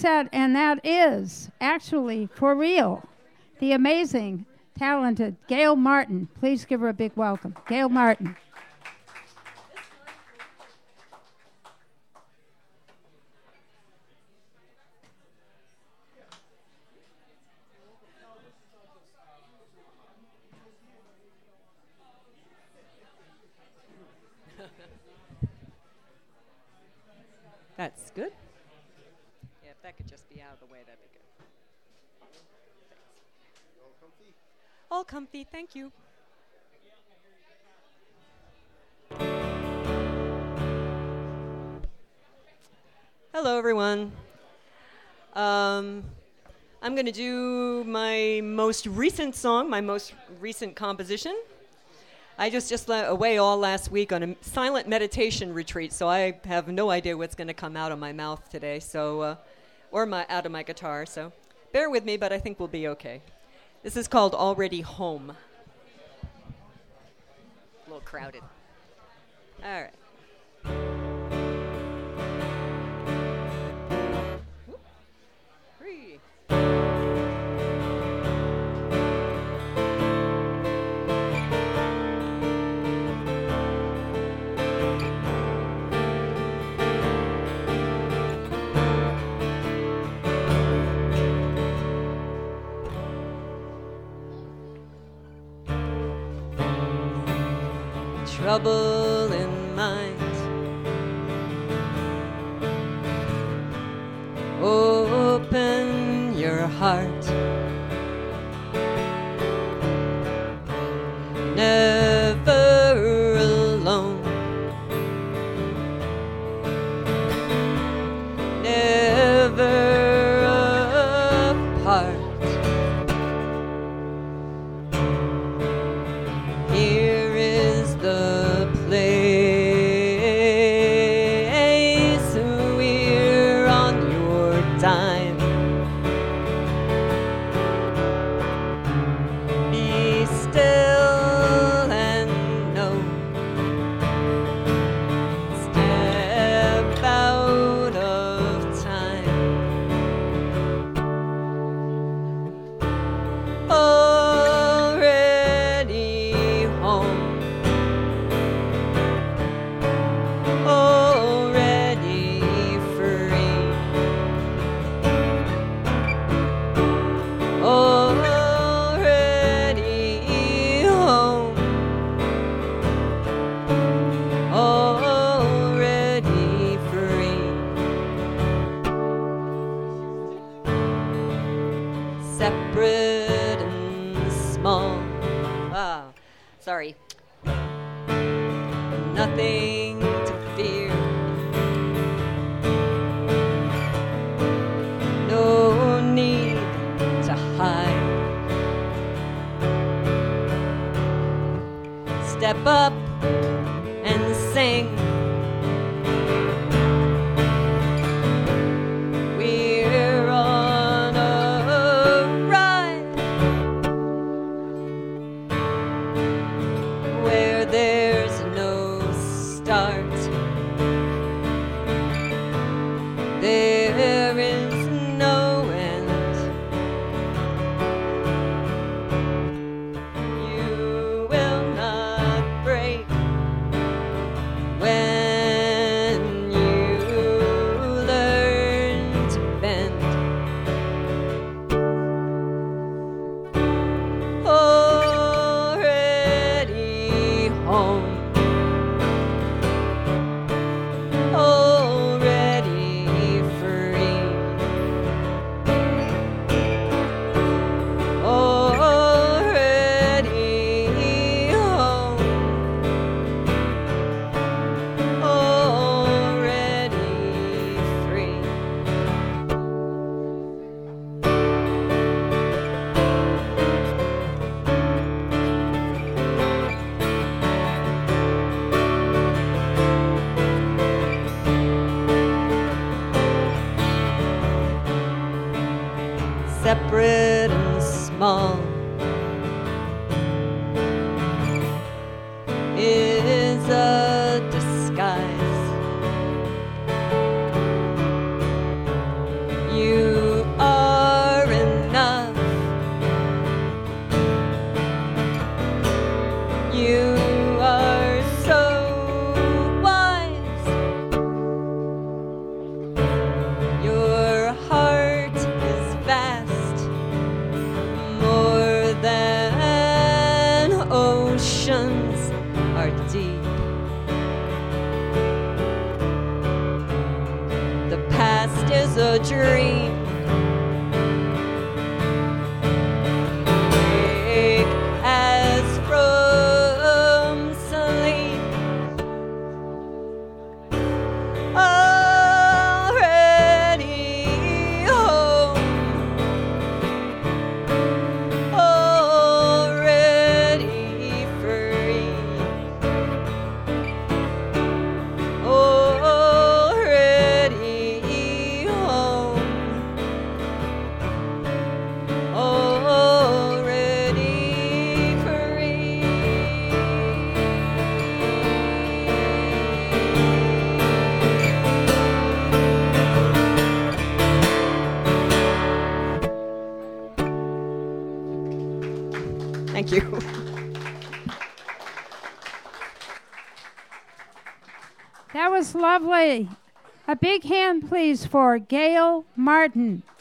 said, and that is actually, for real, the amazing, talented Gail Martin. Please give her a big welcome. Gail Martin. That's good. Yeah, if that could just be out of the way, that'd be good. Thanks. All comfy, thank you. Hello, everyone. I'm going to do my most recent song, my most recent composition. I just away all last week on a silent meditation retreat, so I have no idea what's going to come out of my mouth today, so or out of my guitar. So bear with me, but I think we'll be okay. This is called Already Home. A little crowded. All right. Three. Trouble in mind. Open your heart. Never alone. Never apart. Here is the place. We're on your dime. Be still and know. Step out of time. Already home. Already free. Already home. Already free. Separate and small. Ah, sorry. Nothing to fear. No need to hide. Step up and sing. We're on a ride where there's no start. There is no end. You will not break when you learn to bend. Already home. Already free. Already home. Already free. Separate and small is a disguise. You free. Wake as from sleep. Already home. Already free. Already home. Already free. Thank you. That was lovely. A big hand, please, for Gail Martin.